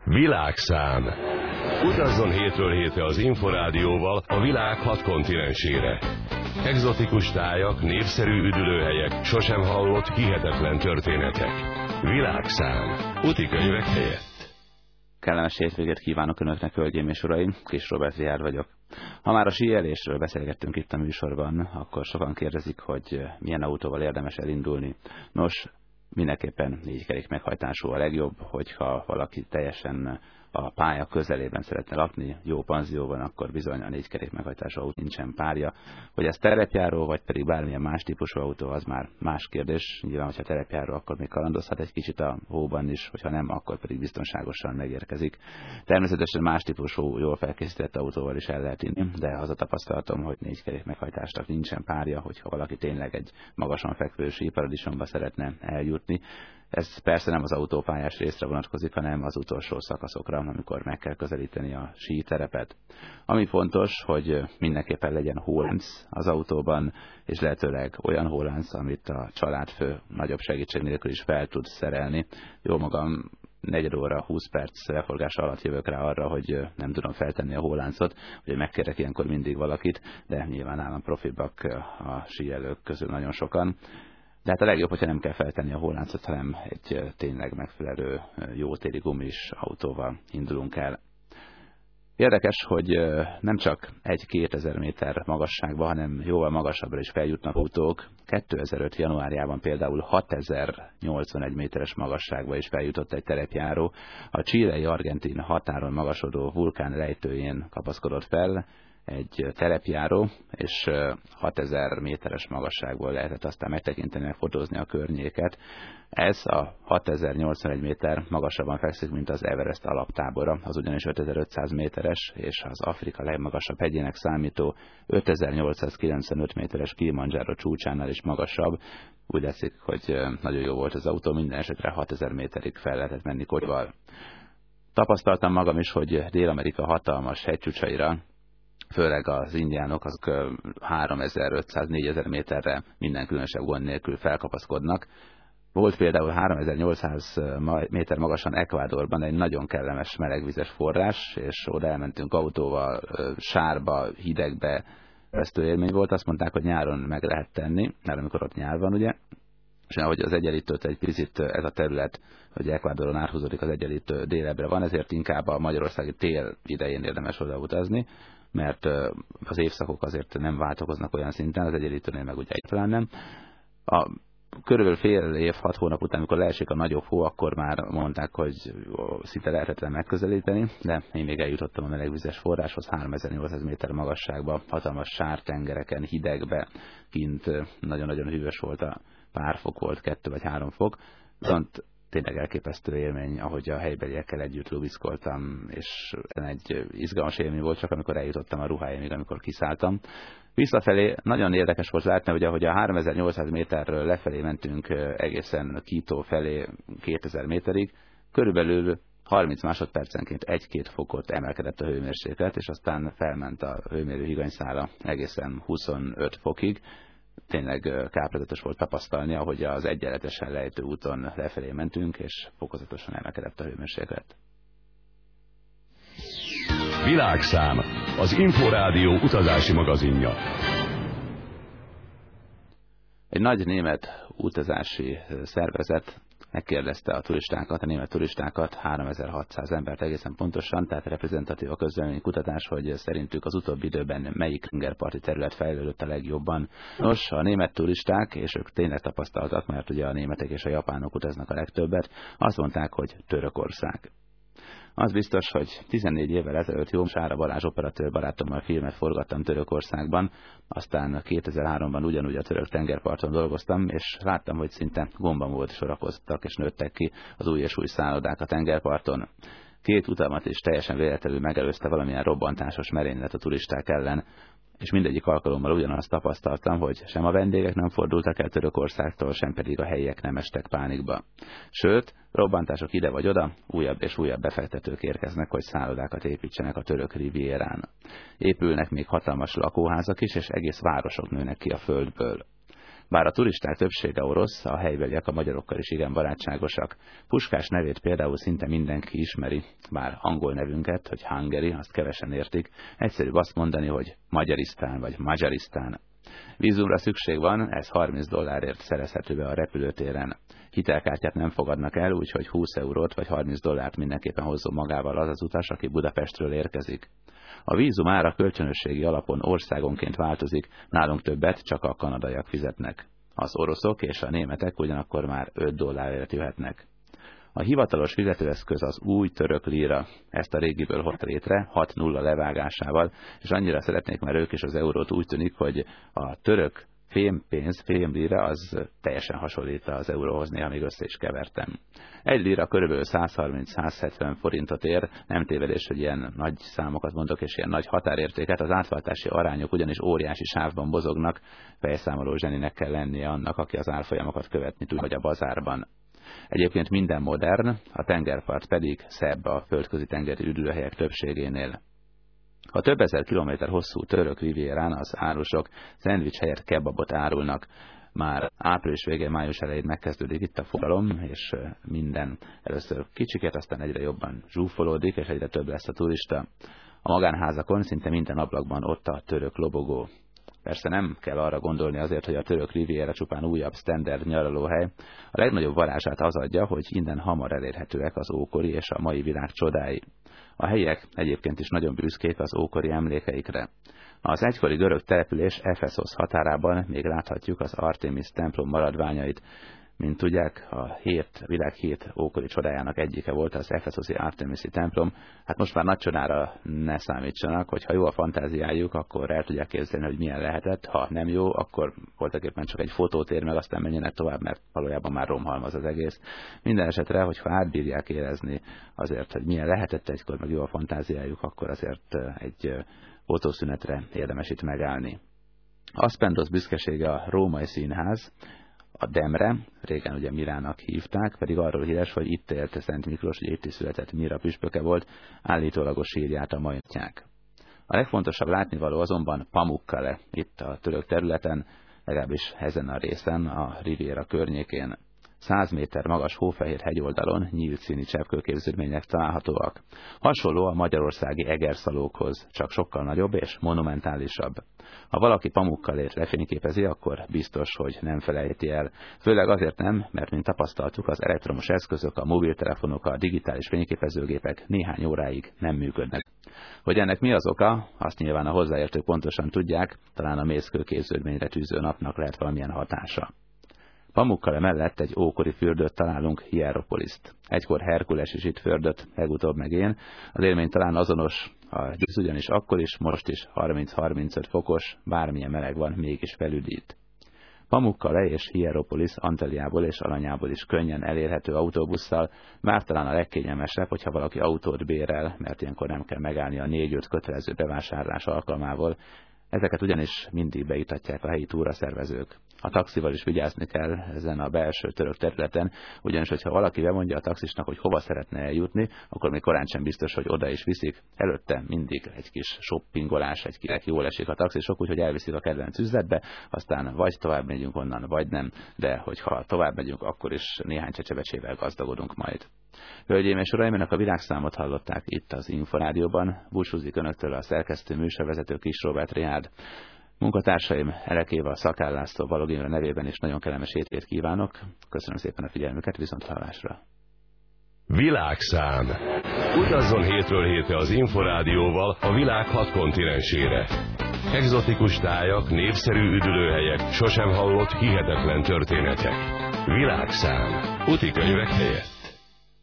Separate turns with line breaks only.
Világszám. Utazzon hétről hétre az Inforádióval a világ 6 kontinensére. Egzotikus tájak, népszerű üdülőhelyek, sosem hallott hihetetlen történetek. Világszám. Utikönyvek helyett.
Kellemes hétvégét kívánok Önöknek, hölgyeim és uraim, Kis Robert Riár vagyok. Ha már a síelésről beszélgettünk itt a műsorban, akkor sokan kérdezik, hogy milyen autóval érdemes elindulni. Nos, mindenképpen 4 kerék meghajtású a legjobb, hogyha valaki teljesen a pálya közelében szeretne lakni, jó panzióban, akkor bizony a 4 kerék meghajtású autó nincsen párja. Hogy ez terepjáró, vagy pedig bármilyen más típusú autó, az már más kérdés. Nyilván, hogyha terepjáró, akkor még kalandozhat egy kicsit a hóban is, hogyha nem, akkor pedig biztonságosan megérkezik. Természetesen más típusú, jól felkészített autóval is el lehet inni, de az a tapasztalatom, hogy 4 kerék meghajtásnak nincsen párja, hogyha valaki tényleg egy magasan fekvő síparadicsomba szeretne eljutni. Ez persze nem az autópályás részre vonatkozik, hanem az utolsó szakaszokra, amikor meg kell közelíteni a síterepet. Ami fontos, hogy mindenképpen legyen hólánc az autóban, és lehetőleg olyan hólánc, amit a családfő nagyobb segítség nélkül is fel tud szerelni. Jó magam, 4 óra, 20 perc leforgása alatt jövök rá arra, hogy nem tudom feltenni a hóláncot, hogy megkérek ilyenkor mindig valakit, de nyilván nálam profibbak a síelők közül nagyon sokan. De hát a legjobb, hogyha nem kell feltenni a hóláncot, hanem egy tényleg megfelelő jótéri gumis autóval indulunk el. Érdekes, hogy nem csak 1-2 méter magasságban, hanem jóval magasabbra is feljutnak autók. 2005. januárjában például 6081 méteres magasságba is feljutott egy terepjáró. A chilei-argentin határon magasodó vulkán rejtőjén kapaszkodott fel egy terepjáró, és 6000 méteres magasságból lehetett aztán megtekinteni, megfotózni a környéket. Ez a 6081 méter magasabban fekszik, mint az Everest alaptábora, az ugyanis 5500 méteres, és az Afrika legmagasabb hegyének számító 5895 méteres Kilimanjaro csúcsánál is magasabb. Úgy látszik, hogy nagyon jó volt az autó, minden esetre 6000 méterig fel lehetett menni kocsival. Tapasztaltam magam is, hogy Dél-Amerika hatalmas hegycsúcsaira, főleg az indiánok, azok 3500-4000 méterre minden különösebb gond nélkül felkapaszkodnak. Volt például 3800 méter magasan Ecuadorban egy nagyon kellemes melegvizes forrás, és oda elmentünk autóval, sárba, hidegbe, vesztő élmény volt. Azt mondták, hogy nyáron meg lehet tenni, mert amikor ott nyár van, ugye, és ahogy az egyenlítőt egy picit ez a terület, hogy Ecuadoron áthúzódik az egyenlítő délebbre van, ezért inkább a magyarországi tél idején érdemes oda utazni, mert az évszakok azért nem változnak olyan szinten, az egyenlítőnél meg ugye egyáltalán nem. Körülbelül fél év, 6 hónap után, amikor leesik a nagyobb hó, akkor már mondták, hogy szinte lehetetlen megközelíteni, de én még eljutottam a melegvizes forráshoz, 3800 méter magasságba, hatalmas sártengereken, hidegbe, kint nagyon-nagyon hűvös volt, a pár fok volt, 2 vagy 3 fok, viszont tényleg elképesztő élmény, ahogy a helybeliekkel együtt lubiszkoltam, és egy izgalmas élmény volt csak, amikor eljutottam a ruháimig, amikor kiszálltam. Visszafelé nagyon érdekes volt látni, hogy ahogy a 3800 méterről lefelé mentünk egészen Quito felé 2000 méterig, körülbelül 30 másodpercenként 1-2 fokot emelkedett a hőmérséklet, és aztán felment a hőmérő higanyszála egészen 25 fokig. Tényleg káprázatos volt tapasztalni, ahogy az egyenletesen lejtő úton lefelé mentünk, és fokozatosan emelkedett a hőmérséklet.
Világszám, az Inforádió utazási magazinja.
Egy nagy német utazási szervezet megkérdezte a turistákat, a német turistákat, 3600 embert egészen pontosan, tehát reprezentatív a közvéleménykutatás, hogy szerintük az utóbbi időben melyik tengerparti terület fejlődött a legjobban. Nos, a német turisták, és ők tényleg tapasztaltak, mert ugye a németek és a japánok utaznak a legtöbbet, azt mondták, hogy Törökország. Az biztos, hogy 14 évvel ezelőtt jó Sára Balázs operatőr barátommal filmet forgattam Törökországban, aztán 2003-ban ugyanúgy a török tengerparton dolgoztam, és láttam, hogy szinte gombamód sorakoztak és nőttek ki az új és új szállodák a tengerparton. 2 utamat is teljesen véletlenül megelőzte valamilyen robbantásos merénylet a turisták ellen, és mindegyik alkalommal ugyanazt tapasztaltam, hogy sem a vendégek nem fordultak el Törökországtól, sem pedig a helyiek nem estek pánikba. Sőt, robbantások ide vagy oda, újabb és újabb befektetők érkeznek, hogy szállodákat építsenek a török rivierán. Épülnek még hatalmas lakóházak is, és egész városok nőnek ki a földből. Bár a turisták többsége orosz, a helybeliek a magyarokkal is igen barátságosak. Puskás nevét például szinte mindenki ismeri, bár angol nevünket, hogy Hungary, azt kevesen értik, egyszerűbb azt mondani, hogy Magyarisztán vagy Magyarisztán. Vízumra szükség van, ez $30 szerezhető be a repülőtéren. Hitelkártyát nem fogadnak el, úgyhogy 20 eurót vagy $30 mindenképpen hozzon magával az az utas, aki Budapestről érkezik. A vízum ára kölcsönösségi alapon országonként változik, nálunk többet csak a kanadaiak fizetnek. Az oroszok és a németek ugyanakkor már $5 jöhetnek. A hivatalos fizetőeszköz az új török líra. Ezt a régiből hozta létre 6-0 levágásával, és annyira szeretnék már ők is az eurót, úgy tűnik, hogy a török fémpénz, fémlíra az teljesen hasonlít az euróhoz, néha még össze is kevertem. Egy líra körülbelül 130-170 forintot ér, nem tévedés, hogy ilyen nagy számokat mondok, és ilyen nagy határértéket, az átváltási arányok ugyanis óriási sávban mozognak, fejszámoló zseninek kell lennie annak, aki az árfolyamokat követni tud, vagy a bazárban. Egyébként minden modern, a tengerpart pedig szebb a földközi tengeri üdülőhelyek többségénél. A több ezer kilométer hosszú török rivierán az árusok szendvics helyett kebabot árulnak. Már április végén, május elején megkezdődik itt a forgalom, és minden először kicsiket, aztán egyre jobban zsúfolódik, és egyre több lesz a turista. A magánházakon szinte minden ablakban ott a török lobogó. Persze nem kell arra gondolni azért, hogy a török riviera csupán újabb standard nyaralóhely. A legnagyobb varázsát az adja, hogy innen hamar elérhetőek az ókori és a mai világ csodái. A helyiek egyébként is nagyon büszkék az ókori emlékeikre. Az egykori görög település Efeszosz határában még láthatjuk az Artemis templom maradványait. Mint tudják, a világ 7 ókori csodájának egyike volt az efeszoszi Artemisi templom. Hát most már nagy csodára ne számítsanak, hogy ha jó a fantáziájuk, akkor el tudják képzelni, hogy milyen lehetett. Ha nem jó, akkor voltaképpen csak egy fotót ér meg, aztán menjenek tovább, mert valójában már romhalmaz az egész. Minden esetre, hogyha átbírják érezni azért, hogy milyen lehetett egykor, meg jó a fantáziájuk, akkor azért egy fotószünetre érdemes itt megállni. Aspendos büszkesége a római színház. A Demre, régen ugye Mirának hívták, pedig arról híres, hogy itt élt Szent Miklós, hogy itt is született Mira püspöke volt, állítólagos sírját a mai napig. A legfontosabb látnivaló azonban Pamukkale, itt a török területen, legalábbis ezen a részen, a Riviera környékén. 100 méter magas hófehér hegyoldalon nyílt színi cseppkőképződmények találhatóak. Hasonló a magyarországi egerszalókhoz, csak sokkal nagyobb és monumentálisabb. Ha valaki Pamukkalét lefényképezi, akkor biztos, hogy nem felejti el. Főleg azért nem, mert mint tapasztaltuk, az elektromos eszközök, a mobiltelefonok, a digitális fényképezőgépek néhány óráig nem működnek. Hogy ennek mi az oka, azt nyilván a hozzáértők pontosan tudják, talán a mészkőképződményre tűző napnak lehet valamilyen hatása. Pamukkale mellett egy ókori fürdőt találunk, Hieropoliszt. Egykor Herkules is itt fürdött, legutóbb meg én. Az élmény talán azonos, a gyűz ugyanis akkor is, most is 30-35 fokos, bármilyen meleg van, mégis felüdít. Pamukkale és Hieropolis Antaliából és Alanyából is könnyen elérhető autóbusszal, bár talán a legkényelmesebb, hogyha valaki autót bérel, mert ilyenkor nem kell megállni a 4-5 kötelező bevásárlás alkalmával. Ezeket ugyanis mindig beítatják a helyi túraszervezők. A taxival is vigyázni kell ezen a belső török területen, ugyanis, hogyha valaki bemondja a taxisnak, hogy hova szeretne eljutni, akkor még korán sem biztos, hogy oda is viszik. Előtte mindig egy kis shoppingolás, egy kinek jól esik a taxisok, úgyhogy elviszik a kedvenc üzletbe, aztán vagy tovább megyünk onnan, vagy nem, de hogyha tovább megyünk, akkor is néhány csecsebecsével gazdagodunk majd. Hölgyeim és uraim, önök a világszámot hallották itt az Inforádióban. Búcsúzik önöktől a szerkesztő műsorvezető Kis Róbert Richárd. Munkatársaim Elek Éva, Szakál László, Balogh Imre nevében is nagyon kellemes hétvégét kívánok. Köszönöm szépen a figyelmüket, viszonthallásra.
Világszám. Utazzon hétről hétre az Inforádióval a világ 6 kontinensére. Egzotikus tájak, népszerű üdülőhelyek, sosem hallott hihetetlen történetek. Világszám. Úti könyvek helyett.